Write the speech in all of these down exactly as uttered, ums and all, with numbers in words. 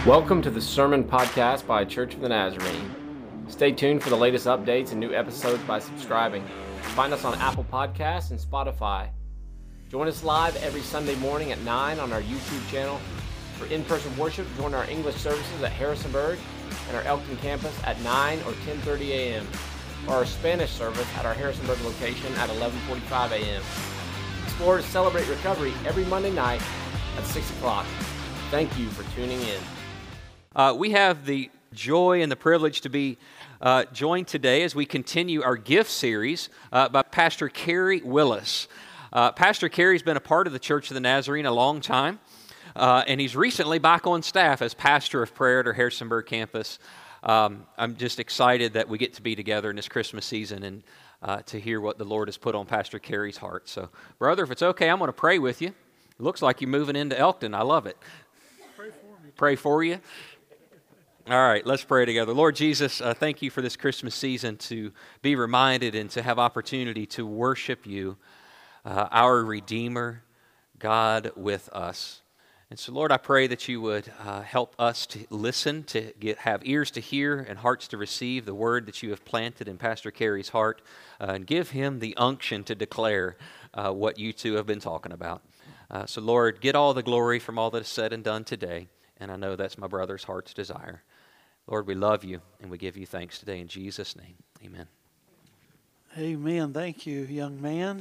Welcome to the Sermon Podcast by Church of the Nazarene. Stay tuned for the latest updates and new episodes by subscribing. Find us on Apple Podcasts and Spotify. Join us live every Sunday morning at nine on our YouTube channel. For in-person worship, join our English services at Harrisonburg and our Elkton campus at nine or ten thirty a.m. or our Spanish service at our Harrisonburg location at eleven forty-five a.m. Explorers celebrate recovery every Monday night at six o'clock. Thank you for tuning in. Uh, we have the joy and the privilege to be uh, joined today as we continue our gift series uh, by Pastor Kerry Willis. Uh, Pastor Kerry's been a part of the Church of the Nazarene a long time, uh, and he's recently back on staff as pastor of prayer at our Harrisonburg campus. Um, I'm just excited that we get to be together in this Christmas season and uh, to hear what the Lord has put on Pastor Kerry's heart. So, brother, if it's okay, I'm going to pray with you. It looks like you're moving into Elkton. I love it. Pray for me. Pray for you. All right, let's pray together. Lord Jesus, uh, thank you for this Christmas season to be reminded and to have opportunity to worship you, uh, our Redeemer, God with us. And so, Lord, I pray that you would uh, help us to listen, to get have ears to hear and hearts to receive the word that you have planted in Pastor Kerry's heart, uh, and give him the unction to declare uh, what you two have been talking about. Uh, so, Lord, get all the glory from all that is said and done today, and I know that's my brother's heart's desire. Lord, we love you, and we give you thanks today in Jesus' name. Amen. Amen. Thank you, young man.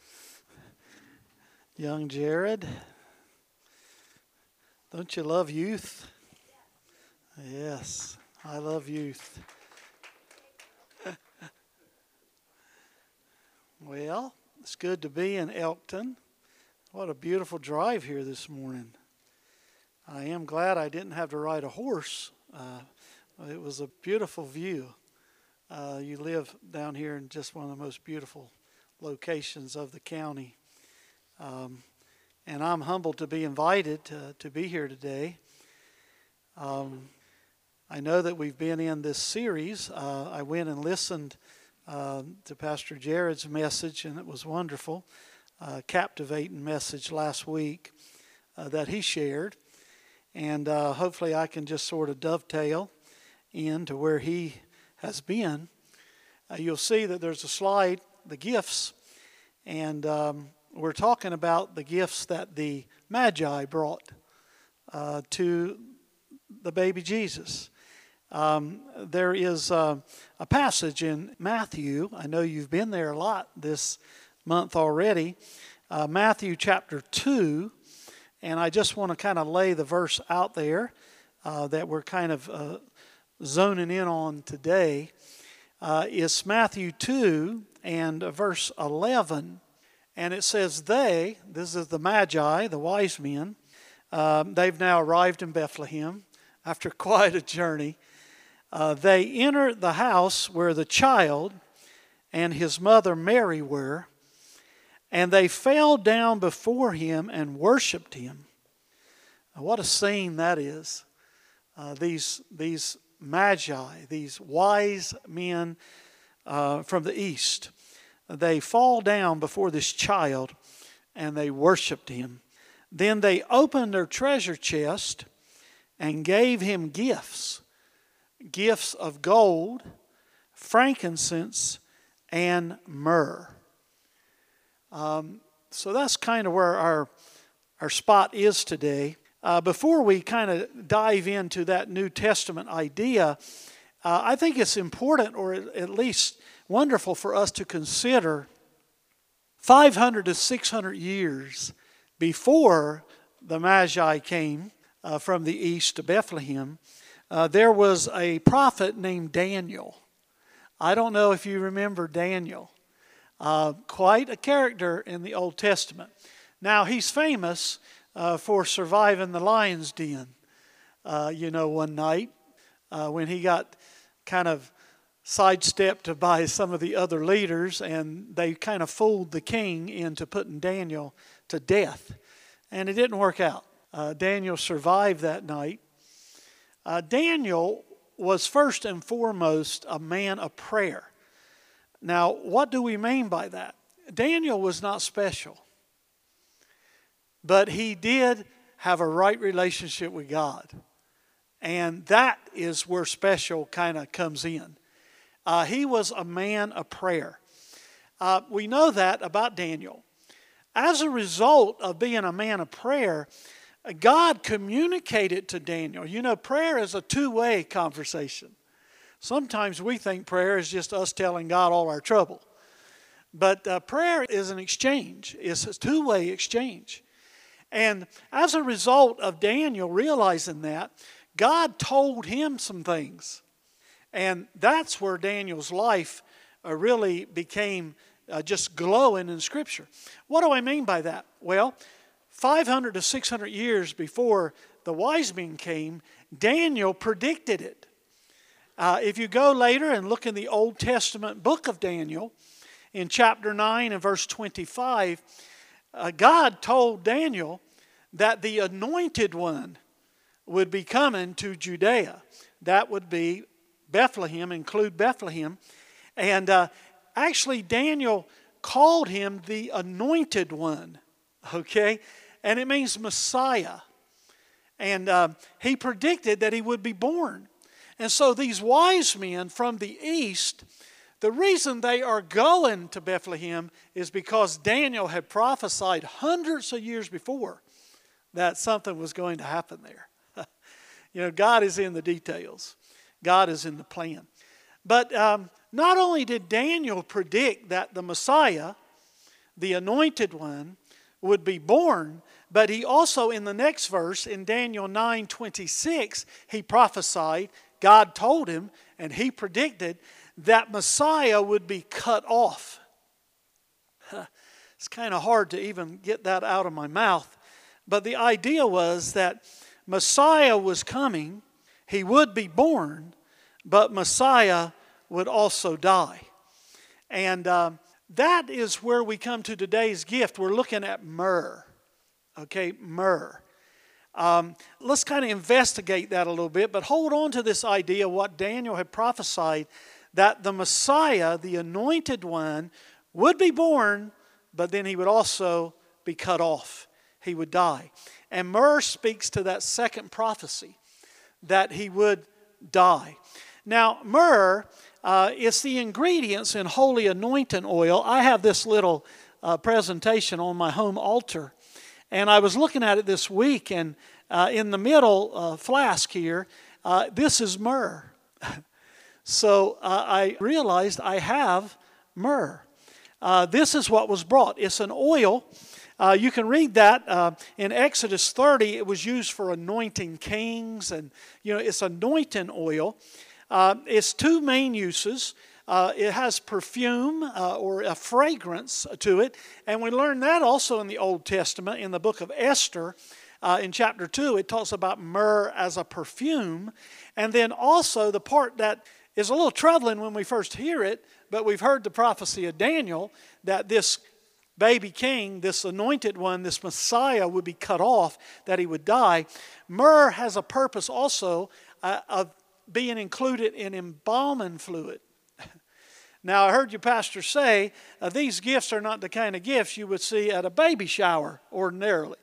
Young Jared. Don't you love youth? Yes, I love youth. Well, it's good to be in Elkton. What a beautiful drive here this morning. I am glad I didn't have to ride a horse. Uh, it was a beautiful view. Uh, you live down here in just one of the most beautiful locations of the county. Um, and I'm humbled to be invited to, to be here today. Um, I know that we've been in this series. Uh, I went and listened uh, to Pastor Jared's message, and it was wonderful. Uh, captivating message last week uh, that he shared. And uh, hopefully I can just sort of dovetail into where he has been. Uh, you'll see that there's a slide, the gifts, and um, we're talking about the gifts that the Magi brought uh, to the baby Jesus. Um, there is uh, a passage in Matthew. I know you've been there a lot this month already. Uh, Matthew chapter two. And I just want to kind of lay the verse out there uh, that we're kind of uh, zoning in on today. Uh, it's Matthew two and uh, verse eleven. And it says, they, this is the Magi, the wise men, um, they've now arrived in Bethlehem after quite a journey. Uh, they enter the house where the child and his mother Mary were, and they fell down before him and worshiped him. Now, what a scene that is. Uh, these, these magi, these wise men uh, from the east, they fall down before this child and they worshiped him. Then they opened their treasure chest and gave him gifts, gifts of gold, frankincense, and myrrh. Um, so that's kind of where our our spot is today. Uh, before we kind of dive into that New Testament idea, uh, I think it's important, or at least wonderful, for us to consider five hundred to six hundred years before the Magi came uh, from the east to Bethlehem. Uh, there was a prophet named Daniel. I don't know if you remember Daniel. Uh, quite a character in the Old Testament. Now, he's famous uh, for surviving the lion's den. Uh, you know, one night uh, when he got kind of sidestepped by some of the other leaders, and they kind of fooled the king into putting Daniel to death. And it didn't work out. Uh, Daniel survived that night. Uh, Daniel was first and foremost a man of prayer. Now, what do we mean by that? Daniel was not special, but he did have a right relationship with God. And that is where special kind of comes in. Uh, he was a man of prayer. Uh, we know that about Daniel. As a result of being a man of prayer, God communicated to Daniel. You know, prayer is a two-way conversation. Sometimes we think prayer is just us telling God all our trouble. But uh, prayer is an exchange. It's a two-way exchange. And as a result of Daniel realizing that, God told him some things. And that's where Daniel's life uh, really became uh, just glowing in Scripture. What do I mean by that? Well, five hundred to six hundred years before the wise men came, Daniel predicted it. Uh, if you go later and look in the Old Testament book of Daniel, in chapter nine and verse twenty-five, uh, God told Daniel that the anointed one would be coming to Judea. That would be Bethlehem, include Bethlehem. And uh, actually Daniel called him the anointed one, okay? And it means Messiah. And uh, he predicted that he would be born. And so these wise men from the east, the reason they are going to Bethlehem is because Daniel had prophesied hundreds of years before that something was going to happen there. You know, God is in the details. God is in the plan. But um, not only did Daniel predict that the Messiah, the anointed one, would be born, but he also, in the next verse, in Daniel nine twenty-six, he prophesied, God told him, and he predicted that Messiah would be cut off. It's kind of hard to even get that out of my mouth. But the idea was that Messiah was coming, he would be born, but Messiah would also die. And uh, that is where we come to today's gift. We're looking at myrrh. Okay, myrrh. Um, let's kind of investigate that a little bit, but hold on to this idea, what Daniel had prophesied, that the Messiah, the anointed one, would be born, but then he would also be cut off. He would die. And myrrh speaks to that second prophecy, that he would die. Now, myrrh uh, is the ingredients in holy anointing oil. I have this little uh, presentation on my home altar. And I was looking at it this week, and uh, in the middle uh, flask here, uh, this is myrrh. So uh, I realized I have myrrh. Uh, this is what was brought. It's an oil. Uh, you can read that uh, in Exodus thirty. It was used for anointing kings, and you know it's anointing oil. Uh, it's two main uses. Uh, it has perfume uh, or a fragrance to it, and we learn that also in the Old Testament in the book of Esther. Uh, in chapter two, it talks about myrrh as a perfume, and then also the part that is a little troubling when we first hear it, but we've heard the prophecy of Daniel that this baby king, this anointed one, this Messiah would be cut off, that he would die. Myrrh has a purpose also uh, of being included in embalming fluid. Now, I heard your pastor say uh, these gifts are not the kind of gifts you would see at a baby shower ordinarily.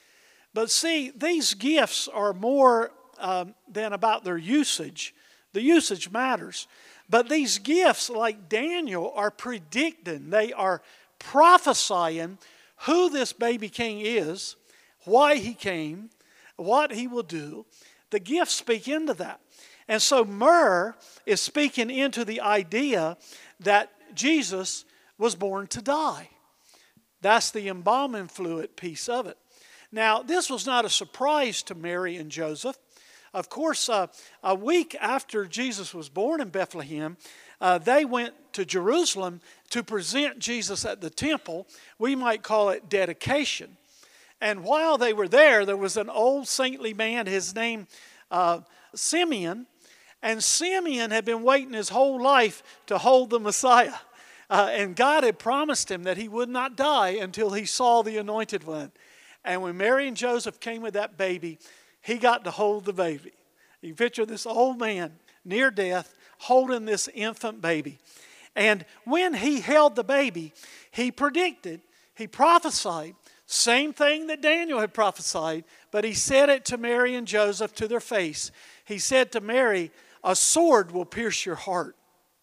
But see, these gifts are more um, than about their usage. The usage matters. But these gifts, like Daniel, are predicting. They are prophesying who this baby king is, why he came, what he will do. The gifts speak into that. And so myrrh is speaking into the idea that Jesus was born to die. That's the embalming fluid piece of it. Now, this was not a surprise to Mary and Joseph. Of course, uh, a week after Jesus was born in Bethlehem, uh, they went to Jerusalem to present Jesus at the temple. We might call it dedication. And while they were there, there was an old saintly man, his name uh, Simeon. And Simeon had been waiting his whole life to hold the Messiah. Uh, and God had promised him that he would not die until he saw the anointed one. And when Mary and Joseph came with that baby, he got to hold the baby. You picture this old man near death holding this infant baby. And when he held the baby, he predicted, he prophesied, same thing that Daniel had prophesied, but he said it to Mary and Joseph to their face. he said to Mary, a sword will pierce your heart.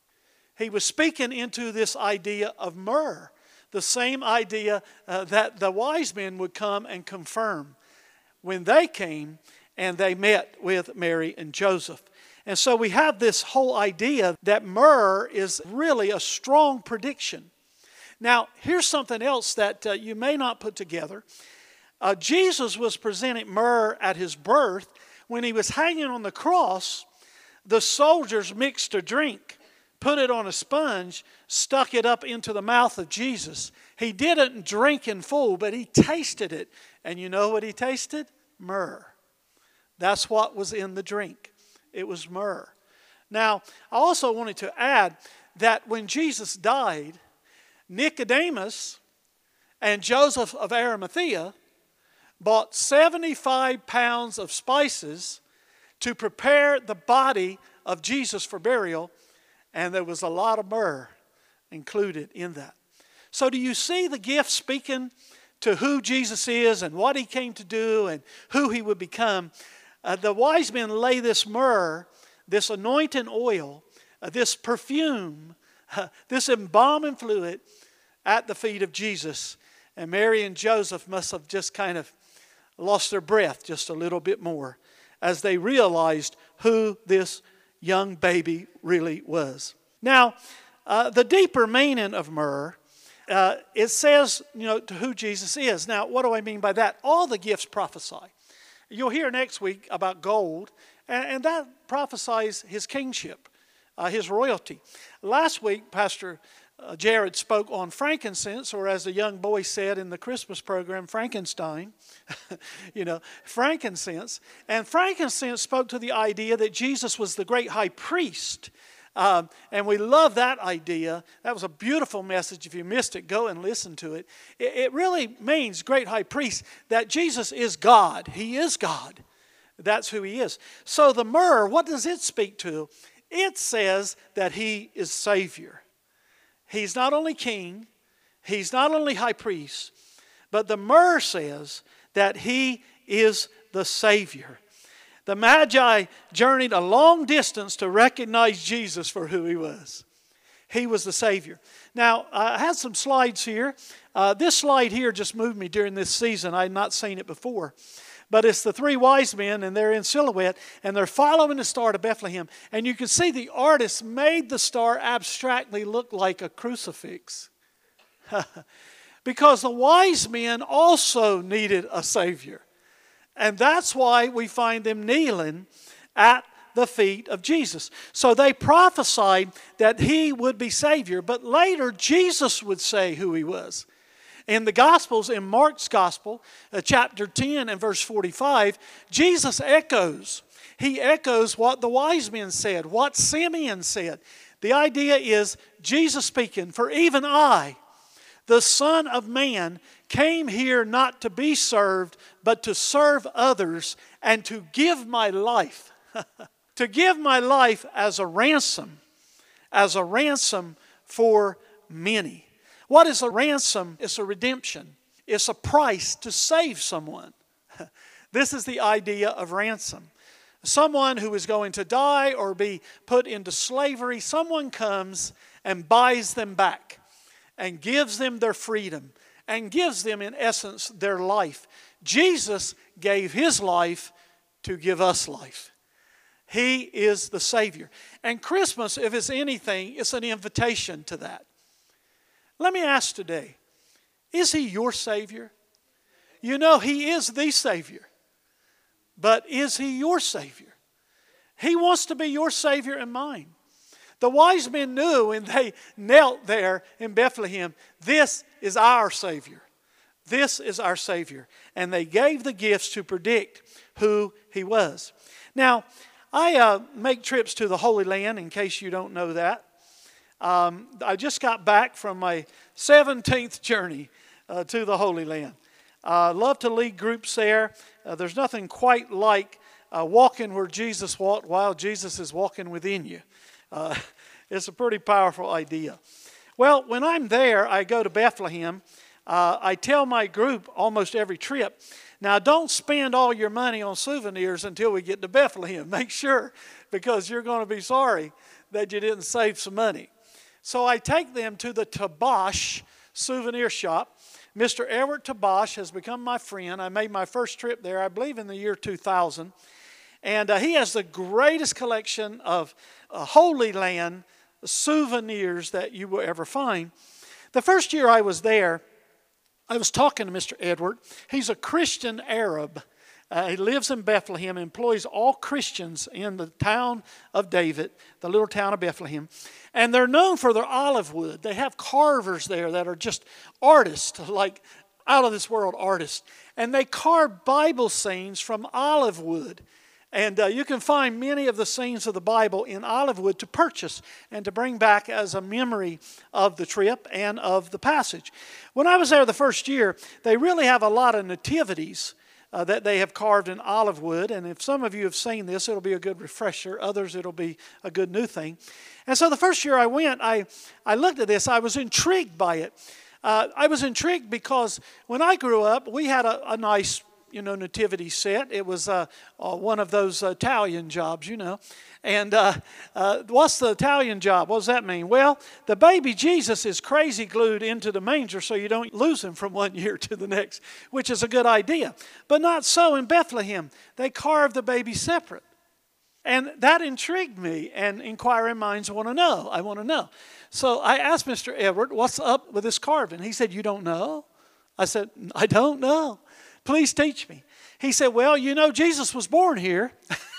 He was speaking into this idea of myrrh, the same idea uh, that the wise men would come and confirm when they came and they met with Mary and Joseph. And so we have this whole idea that myrrh is really a strong prediction. Now, here's something else that uh, you may not put together. Uh, Jesus was presenting myrrh at his birth. When he was hanging on the cross, the soldiers mixed a drink, put it on a sponge, stuck it up into the mouth of Jesus. He didn't drink in full, but he tasted it. And you know what he tasted? Myrrh. That's what was in the drink. It was myrrh. Now, I also wanted to add that when Jesus died, Nicodemus and Joseph of Arimathea bought seventy-five pounds of spices to prepare the body of Jesus for burial, and there was a lot of myrrh included in that. So do you see the gift speaking to who Jesus is and what he came to do and who he would become? Uh, the wise men lay this myrrh, this anointing oil, uh, this perfume, uh, this embalming fluid at the feet of Jesus. And Mary and Joseph must have just kind of lost their breath just a little bit more as they realized who this young baby really was. Now, uh, the deeper meaning of myrrh, uh, it says, you know, to who Jesus is. Now, what do I mean by that? All the gifts prophesy. You'll hear next week about gold, and, and that prophesies his kingship, uh, his royalty. Last week, Pastor uh, Jared spoke on frankincense, or as the young boy said in the Christmas program, Frankenstein. you know, frankincense. And frankincense spoke to the idea that Jesus was the great high priest. Um, and we love that idea. That was a beautiful message. If you missed it, go and listen to it. It, it really means great high priest, that Jesus is God. He is God. That's who he is. So the myrrh, what does it speak to? It says that he is Savior. He's not only king, he's not only high priest, but the myrrh says that he is the Savior. The Magi journeyed a long distance to recognize Jesus for who he was. He was the Savior. Now, I had some slides here. Uh, this slide here just moved me during this season. I had not seen it before. But it's the three wise men, and they're in silhouette, and they're following the star to Bethlehem. And you can see the artist made the star abstractly look like a crucifix. Because the wise men also needed a Savior. And that's why we find them kneeling at the feet of Jesus. So they prophesied that he would be Savior, but later Jesus would say who he was. In the Gospels, in Mark's Gospel, uh, chapter ten and verse forty-five, Jesus echoes. He echoes what the wise men said, what Simeon said. The idea is Jesus speaking, for even I, the Son of Man, came here not to be served, but to serve others and to give my life. To give my life as a ransom, as a ransom for many. What is a ransom? It's a redemption. It's a price to save someone. This is the idea of ransom. Someone who is going to die or be put into slavery, someone comes and buys them back and gives them their freedom and gives them, in essence, their life. Jesus gave his life to give us life. He is the Savior. And Christmas, if it's anything, it's an invitation to that. Let me ask today, is he your Savior? You know, he is the Savior. But is he your Savior? He wants to be your Savior and mine. The wise men knew when they knelt there in Bethlehem, this is our Savior. This is our Savior. And they gave the gifts to predict who he was. Now, I uh, make trips to the Holy Land, in case you don't know that. Um, I just got back from my seventeenth journey uh, to the Holy Land. I uh, love to lead groups there. Uh, there's nothing quite like uh, walking where Jesus walked while Jesus is walking within you. Uh, it's a pretty powerful idea. Well, when I'm there, I go to Bethlehem. uh, I tell my group almost every trip, now don't spend all your money on souvenirs until we get to Bethlehem. Make sure, because you're going to be sorry that you didn't save some money. So I take them to the Tabash souvenir shop. Mister Edward Tabash has become my friend. I made my first trip there, I believe, in the year two thousand. And uh, he has the greatest collection of uh, Holy Land souvenirs that you will ever find. The first year I was there, I was talking to Mister Edward. He's a Christian Arab. Uh, he lives in Bethlehem, employs all Christians in the town of David, the little town of Bethlehem. And they're known for their olive wood. They have carvers there that are just artists, like out of this world artists. And they carve Bible scenes from olive wood. And uh, you can find many of the scenes of the Bible in olive wood to purchase and to bring back as a memory of the trip and of the passage. When I was there the first year, they really have a lot of nativities uh, that they have carved in olive wood. And if some of you have seen this, it'll be a good refresher. Others, it'll be a good new thing. And so the first year I went, I, I looked at this. I was intrigued by it. Uh, I was intrigued because when I grew up, we had a, a nice you know, nativity set. It was uh, uh, one of those uh, Italian jobs, you know. And uh, uh, what's the Italian job? What does that mean? Well, the baby Jesus is crazy glued into the manger so you don't lose him from one year to the next, which is a good idea. But not so in Bethlehem. They carved the baby separate. And that intrigued me, and inquiring minds want to know. I want to know. So I asked Mister Edward, what's up with this carving? He said, you don't know? I said, I don't know. Please teach me. He said, well, you know, Jesus was born here.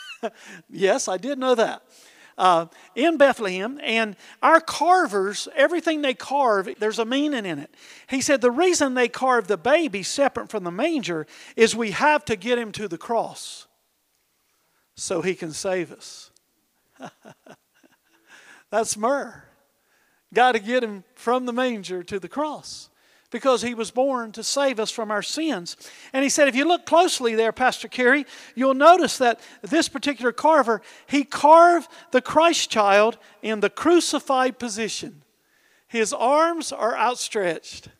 Yes, I did know that. Uh, in Bethlehem, and our carvers, everything they carve, there's a meaning in it. He said the reason they carve the baby separate from the manger is we have to get him to the cross so he can save us. That's myrrh. Got to get him from the manger to the cross, because he was born to save us from our sins. And he said, if you look closely there, Pastor Kerry, you'll notice that this particular carver, he carved the Christ child in the crucified position. His arms are outstretched,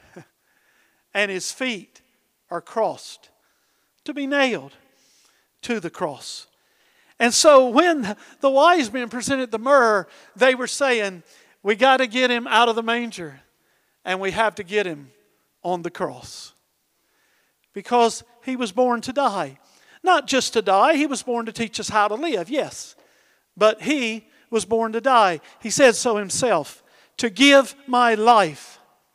and his feet are crossed to be nailed to the cross. And so when the wise men presented the myrrh, they were saying, we got to get him out of the manger. And we have to get him on the cross. Because he was born to die. Not just to die, he was born to teach us how to live, yes. But he was born to die. He said so himself, to give my life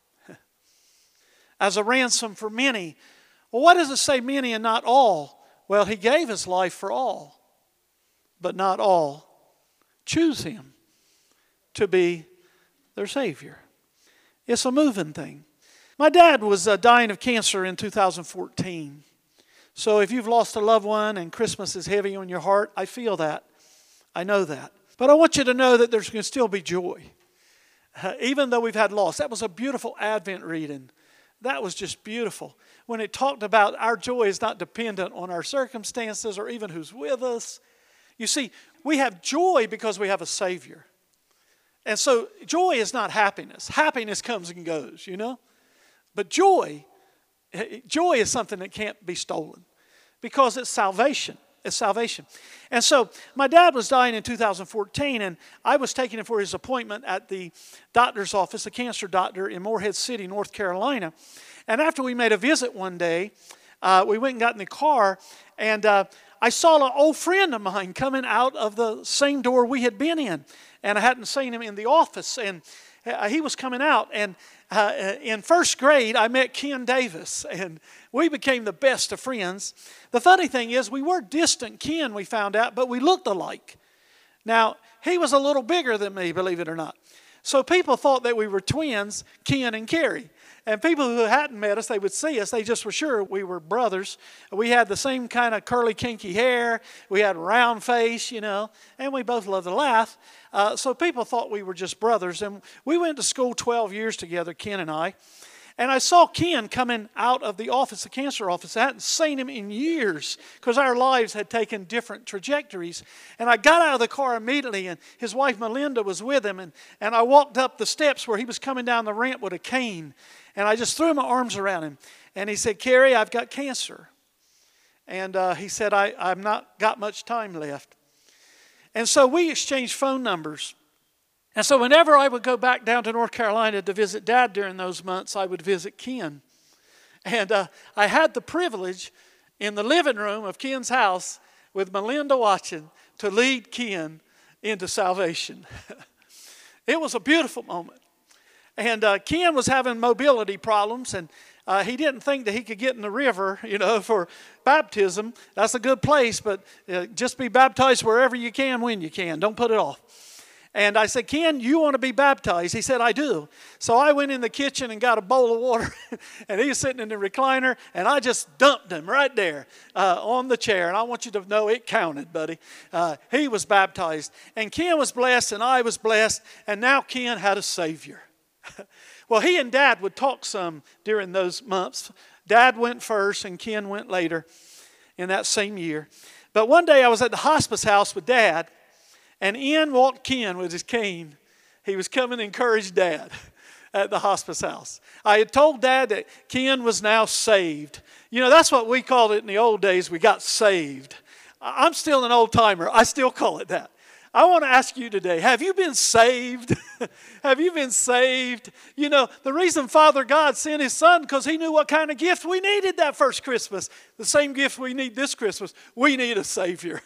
as a ransom for many. Well, what does it say many and not all? Well, he gave his life for all, but not all choose him to be their Savior. It's a moving thing. My dad was uh, dying of cancer in two thousand fourteen. So if you've lost a loved one and Christmas is heavy on your heart, I feel that. I know that. But I want you to know that there's going to still be joy. Uh, even though we've had loss. That was a beautiful Advent reading. That was just beautiful. When it talked about our joy is not dependent on our circumstances or even who's with us. You see, we have joy because we have a Savior. And so joy is not happiness. Happiness comes and goes, you know. But joy, joy is something that can't be stolen because it's salvation. It's salvation. And so my dad was dying in two thousand fourteen, and I was taking him for his appointment at the doctor's office, a cancer doctor in Morehead City, North Carolina. And after we made a visit one day, uh, we went and got in the car, and uh, I saw an old friend of mine coming out of the same door we had been in. And I hadn't seen him in the office, and uh, he was coming out. And uh, in first grade, I met Ken Davis, and we became the best of friends. The funny thing is, we were distant kin, we found out, but we looked alike. Now, he was a little bigger than me, believe it or not. So people thought that we were twins, Ken and Carrie. And people who hadn't met us, they would see us. They just were sure we were brothers. We had the same kind of curly, kinky hair. We had a round face, you know. And we both loved to laugh. Uh, so people thought we were just brothers. And we went to school twelve years together, Ken and I. And I saw Ken coming out of the office, the cancer office. I hadn't seen him in years because our lives had taken different trajectories. And I got out of the car immediately, and his wife Melinda was with him. And, and I walked up the steps where he was coming down the ramp with a cane. And I just threw my arms around him. And he said, "Carrie, I've got cancer." And uh, he said, I, I've not got much time left. And so we exchanged phone numbers. And so whenever I would go back down to North Carolina to visit Dad during those months, I would visit Ken. And uh, I had the privilege in the living room of Ken's house with Melinda watching to lead Ken into salvation. It was a beautiful moment. And uh, Ken was having mobility problems, and uh, he didn't think that he could get in the river, you know, for baptism. That's a good place, but uh, just be baptized wherever you can when you can. Don't put it off. And I said, "Ken, you want to be baptized?" He said, "I do." So I went in the kitchen and got a bowl of water, and he was sitting in the recliner, and I just dumped him right there uh, on the chair. And I want you to know it counted, buddy. Uh, he was baptized. And Ken was blessed, and I was blessed, and now Ken had a Savior. Well, he and Dad would talk some during those months. Dad went first, and Ken went later in that same year. But one day I was at the hospice house with Dad, and in walked Ken with his cane. He was coming to encourage Dad at the hospice house. I had told Dad that Ken was now saved. You know, that's what we called it in the old days. We got saved. I'm still an old timer. I still call it that. I want to ask you today, have you been saved? Have you been saved? You know, the reason Father God sent His Son, because He knew what kind of gift we needed that first Christmas. The same gift we need this Christmas. We need a Savior.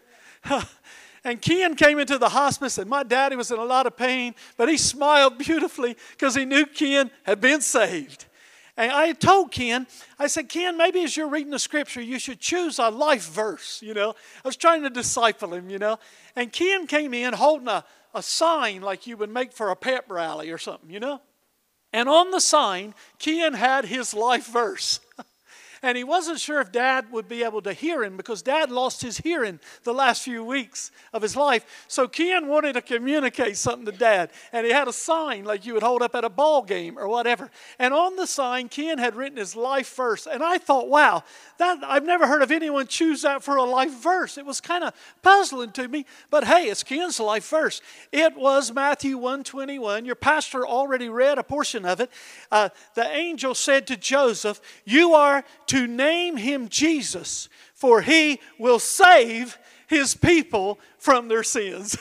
And Ken came into the hospice, and my daddy was in a lot of pain, but he smiled beautifully because he knew Ken had been saved. And I told Ken, I said, "Ken, maybe as you're reading the scripture, you should choose a life verse, you know." I was trying to disciple him, you know. And Ken came in holding a, a sign like you would make for a pep rally or something, you know. And on the sign, Ken had his life verse. And he wasn't sure if Dad would be able to hear him because Dad lost his hearing the last few weeks of his life. So Ken wanted to communicate something to Dad. And he had a sign like you would hold up at a ball game or whatever. And on the sign, Ken had written his life verse. And I thought, wow, that I've never heard of anyone choose that for a life verse. It was kind of puzzling to me. But hey, it's Ken's life verse. It was Matthew one twenty-one. Your pastor already read a portion of it. Uh, the angel said to Joseph, "You are to name him Jesus, for he will save his people from their sins."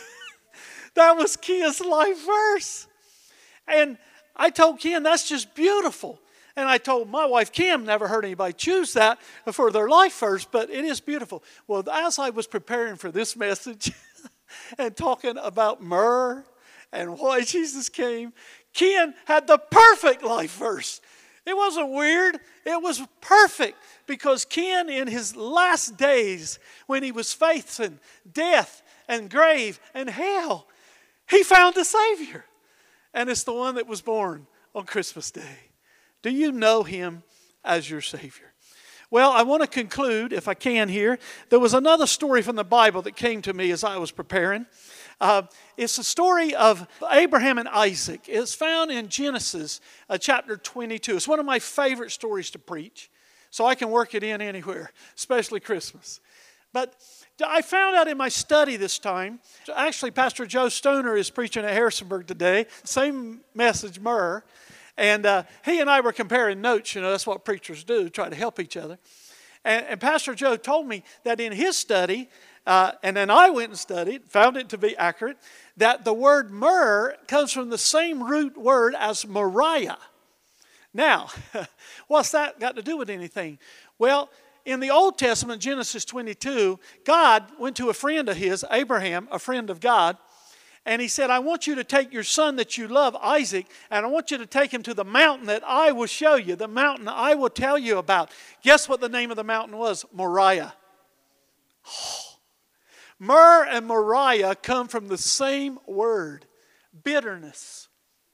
That was Ken's life verse. And I told Ken, that's just beautiful. And I told my wife, Kim, never heard anybody choose that for their life verse, but it is beautiful. Well, as I was preparing for this message and talking about myrrh and why Jesus came, Ken had the perfect life verse. It wasn't weird. It was perfect because Ken, in his last days, when he was facing death and grave and hell, he found a Savior. And it's the one that was born on Christmas Day. Do you know Him as your Savior? Well, I want to conclude, if I can here. There was another story from the Bible that came to me as I was preparing. Uh, it's a story of Abraham and Isaac. It's found in Genesis uh, chapter twenty-two. It's one of my favorite stories to preach, so I can work it in anywhere, especially Christmas. But I found out in my study this time, actually Pastor Joe Stoner is preaching at Harrisonburg today, same message, myrrh, and uh, he and I were comparing notes. You know, that's what preachers do, try to help each other. And, and Pastor Joe told me that in his study, Uh, and then I went and studied, found it to be accurate, that the word myrrh comes from the same root word as Moriah. Now, what's that got to do with anything? Well, in the Old Testament, Genesis twenty-two, God went to a friend of his, Abraham, a friend of God, and he said, "I want you to take your son that you love, Isaac, and I want you to take him to the mountain that I will show you, the mountain I will tell you about." Guess what the name of the mountain was? Moriah. Oh. Myrrh and Moriah come from the same word, bitterness,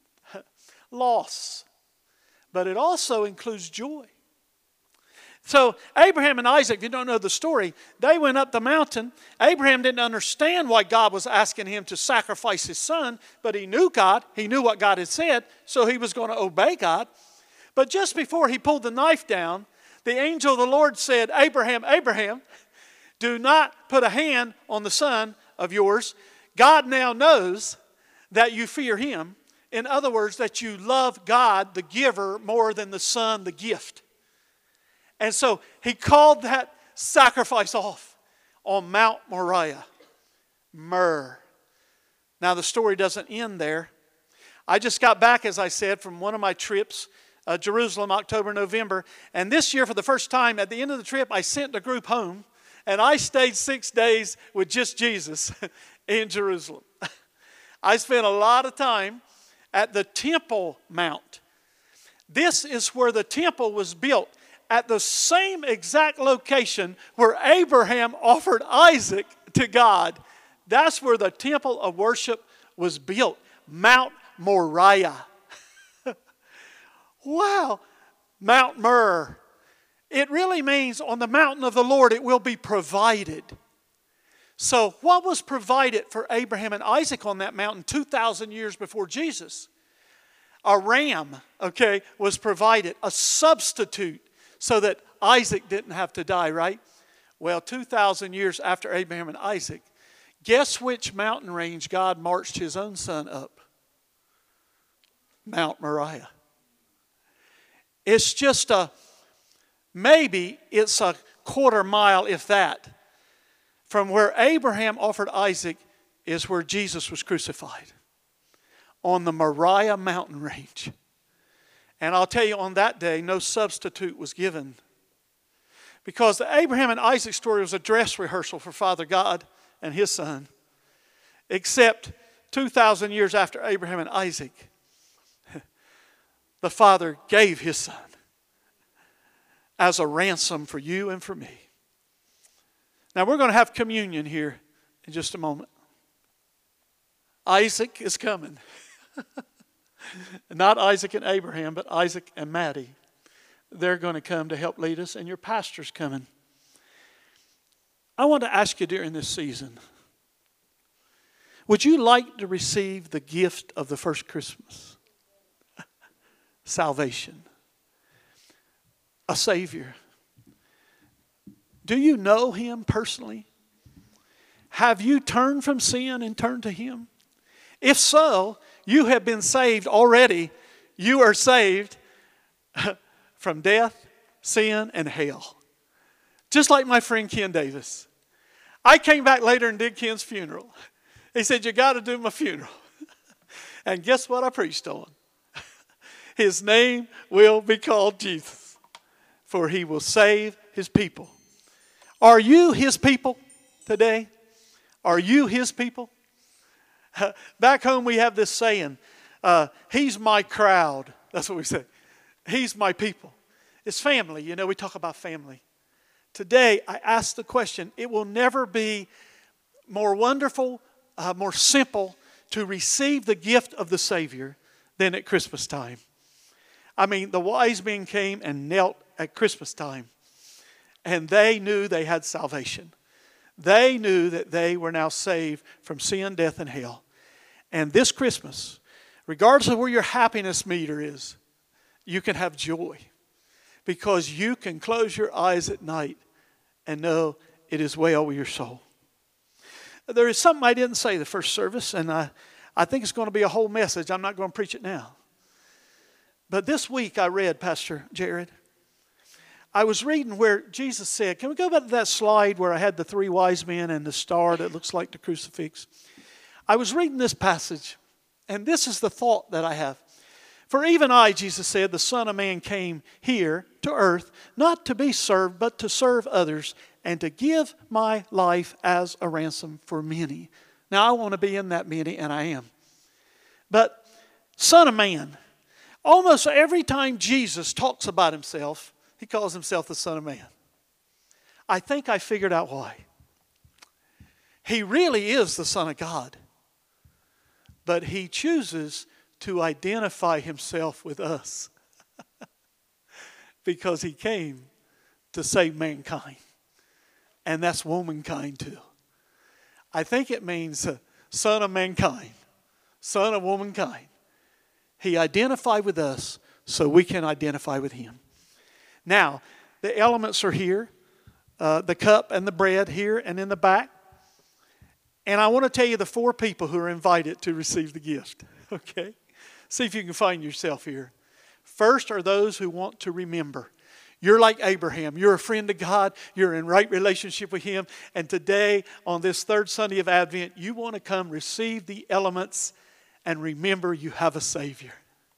loss, but it also includes joy. So Abraham and Isaac, if you don't know the story, they went up the mountain. Abraham didn't understand why God was asking him to sacrifice his son, but he knew God. He knew what God had said, so he was going to obey God. But just before he pulled the knife down, the angel of the Lord said, Abraham, Abraham, do not put a hand on the son of yours. God now knows that you fear him. In other words, that you love God, the giver, more than the son, the gift. And so he called that sacrifice off on Mount Moriah. Myrrh. Now the story doesn't end there. I just got back, as I said, from one of my trips, uh, Jerusalem, October, November. And this year, for the first time, at the end of the trip, I sent the group home. And I stayed six days with just Jesus in Jerusalem. I spent a lot of time at the Temple Mount. This is where the temple was built, at the same exact location where Abraham offered Isaac to God. That's where the temple of worship was built, Mount Moriah. Wow, Mount Myrrh. It really means on the mountain of the Lord it will be provided. So what was provided for Abraham and Isaac on that mountain two thousand years before Jesus? A ram, okay, was provided, a substitute so that Isaac didn't have to die, right? Well, two thousand years after Abraham and Isaac, guess which mountain range God marched his own son up? Mount Moriah. It's just a, maybe it's a quarter mile, if that. From where Abraham offered Isaac is where Jesus was crucified. On the Moriah mountain range. And I'll tell you, on that day, no substitute was given. Because the Abraham and Isaac story was a dress rehearsal for Father God and his son. Except two thousand years after Abraham and Isaac, the Father gave his son as a ransom for you and for me. Now we're going to have communion here in just a moment. Isaac is coming. Not Isaac and Abraham, but Isaac and Maddie. They're going to come to help lead us, and your pastor's coming. I want to ask you during this season, would you like to receive the gift of the first Christmas? Salvation. A Savior. Do you know Him personally? Have you turned from sin and turned to Him? If so, you have been saved already. You are saved from death, sin, and hell. Just like my friend Ken Davis. I came back later and did Ken's funeral. He said, you got to do my funeral. And guess what I preached on? His name will be called Jesus, for He will save His people. Are you His people today? Are you His people? Back home we have this saying, uh, He's my crowd. That's what we say. He's my people. It's family. You know, we talk about family. Today I ask the question, it will never be more wonderful, uh, more simple to receive the gift of the Savior than at Christmas time. I mean, the wise men came and knelt at Christmas time, and they knew they had salvation. They knew that they were now saved from sin, death, and hell. And this Christmas, regardless of where your happiness meter is, you can have joy. Because you can close your eyes at night and know it is well with your soul. There is something I didn't say the first service, and I, I think it's going to be a whole message. I'm not going to preach it now. But this week I read, Pastor Jared, I was reading where Jesus said, can we go back to that slide where I had the three wise men and the star that looks like the crucifix? I was reading this passage, and this is the thought that I have. For even I, Jesus said, the Son of Man came here to earth, not to be served, but to serve others, and to give my life as a ransom for many. Now, I want to be in that many, and I am. But Son of Man, almost every time Jesus talks about Himself, He calls Himself the Son of Man. I think I figured out why. He really is the Son of God. But He chooses to identify Himself with us. Because He came to save mankind. And that's womankind too. I think it means uh, Son of mankind. Son of womankind. He identified with us so we can identify with Him. Now, the elements are here, uh, the cup and the bread here and in the back. And I want to tell you the four people who are invited to receive the gift. Okay? See if you can find yourself here. First are those who want to remember. You're like Abraham. You're a friend of God. You're in right relationship with Him. And today, on this third Sunday of Advent, you want to come receive the elements and remember you have a Savior.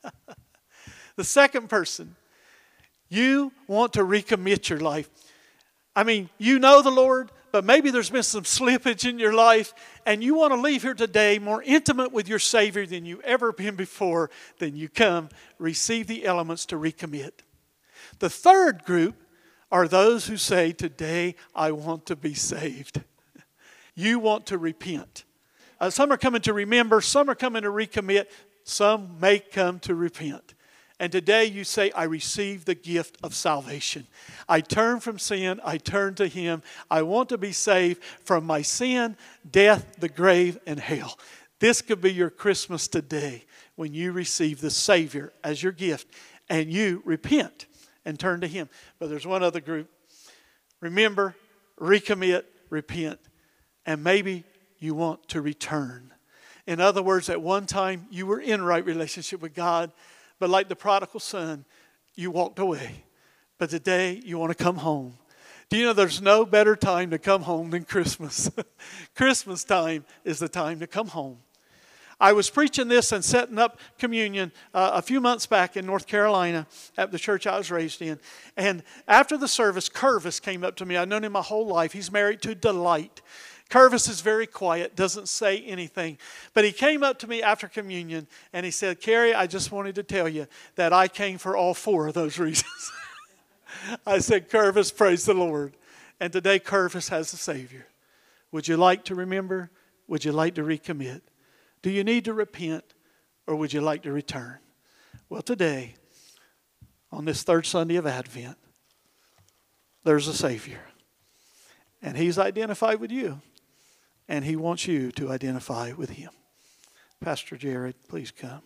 The second person, you want to recommit your life. I mean, you know the Lord, but maybe there's been some slippage in your life, and you want to leave here today more intimate with your Savior than you've ever been before. Then you come, receive the elements to recommit. The third group are those who say, today I want to be saved. You want to repent. Uh, some are coming to remember, some are coming to recommit, some may come to repent. And today you say, I receive the gift of salvation. I turn from sin, I turn to Him. I want to be saved from my sin, death, the grave, and hell. This could be your Christmas today when you receive the Savior as your gift and you repent and turn to Him. But there's one other group. Remember, recommit, repent, and maybe you want to return. In other words, at one time you were in right relationship with God, but like the prodigal son, you walked away. But today you want to come home. Do you know there's no better time to come home than Christmas? Christmas time is the time to come home. I was preaching this and setting up communion uh, a few months back in North Carolina at the church I was raised in. And after the service, Curvis came up to me. I've known him my whole life. He's married to Delight. Curvis is very quiet, doesn't say anything. But he came up to me after communion and he said, Kerry, I just wanted to tell you that I came for all four of those reasons. I said, Curvis, praise the Lord. And today Curvis has a Savior. Would you like to remember? Would you like to recommit? Do you need to repent or would you like to return? Well, today, on this third Sunday of Advent, there's a Savior. And He's identified with you. And He wants you to identify with Him. Pastor Jared, please come.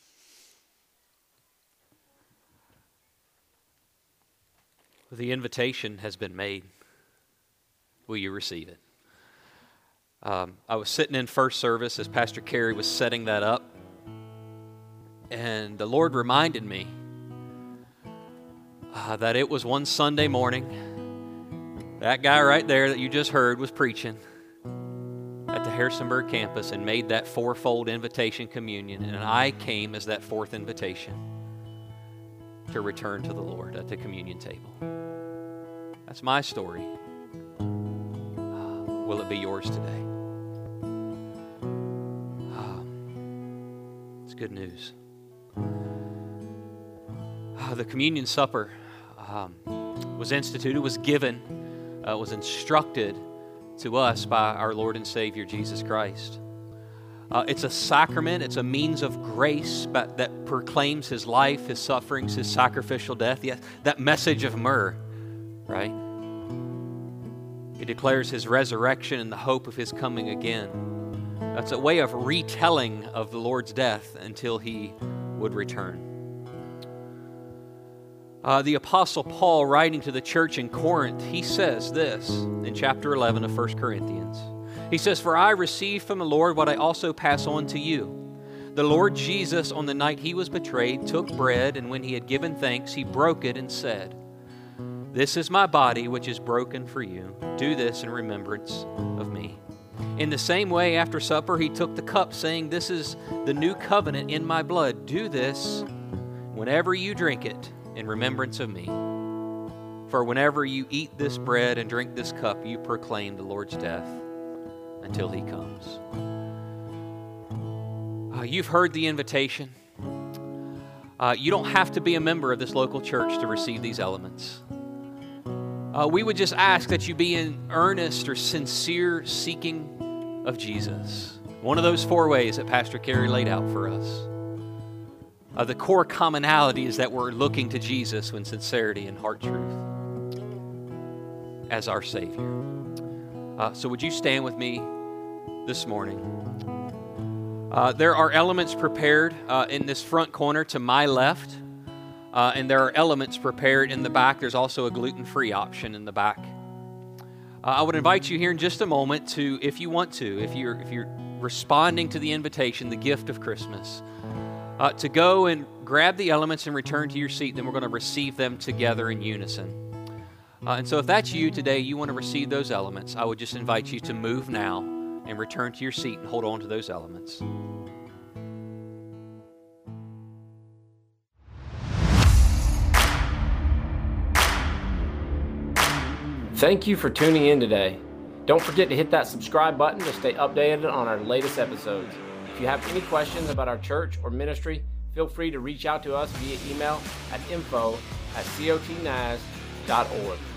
The invitation has been made. Will you receive it? Um, I was sitting in first service as Pastor Kerry was setting that up. And the Lord reminded me uh, that it was one Sunday morning. That guy right there that you just heard was preaching at the Harrisonburg campus and made that fourfold invitation communion. And I came as that fourth invitation to return to the Lord at the communion table. That's my story. Uh, will it be yours today? Uh, it's good news. Uh, the communion supper um, was instituted, was given, uh, was instructed to us by our Lord and Savior Jesus Christ. Uh, it's a sacrament, it's a means of grace but that proclaims His life, His sufferings, His sacrificial death. Yes, that message of myrrh, right? It declares His resurrection and the hope of His coming again. That's a way of retelling of the Lord's death until He would return. Uh, the Apostle Paul, writing to the church in Corinth, he says this in chapter eleven of First Corinthians. He says, "For I received from the Lord what I also pass on to you. The Lord Jesus, on the night He was betrayed, took bread, and when He had given thanks, He broke it and said, 'This is my body, which is broken for you. Do this in remembrance of me.' In the same way, after supper, He took the cup, saying, 'This is the new covenant in my blood. Do this whenever you drink it in remembrance of me. For whenever you eat this bread and drink this cup, you proclaim the Lord's death until He comes.'" Uh, you've heard the invitation. Uh, you don't have to be a member of this local church to receive these elements. Uh, we would just ask that you be in earnest or sincere seeking of Jesus. One of those four ways that Pastor Kerry laid out for us. Uh, the core commonality is that we're looking to Jesus in sincerity and heart truth as our Savior. Uh, so would you stand with me this morning? Uh, there are elements prepared uh, in this front corner to my left. uh, and there are elements prepared in the back. There's also a gluten-free option in the back. Uh, I would invite you here in just a moment to, if you want to, if you're, if you're responding to the invitation, the gift of Christmas, uh, to go and grab the elements and return to your seat. Then we're going to receive them together in unison. Uh, and so if that's you today, you want to receive those elements, I would just invite you to move now and return to your seat and hold on to those elements. Thank you for tuning in today. Don't forget to hit that subscribe button to stay updated on our latest episodes. If you have any questions about our church or ministry, feel free to reach out to us via email at info at cotnaz dot org.